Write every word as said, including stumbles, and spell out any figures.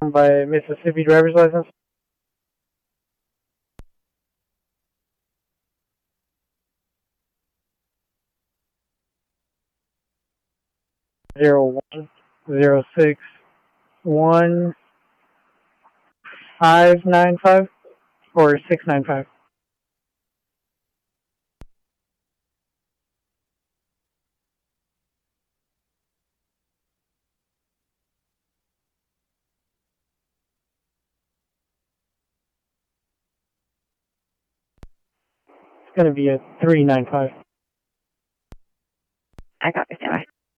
by Mississippi driver's license. Zero one zero six one five nine five or six nine five. It's gonna be a three nine five. I got it.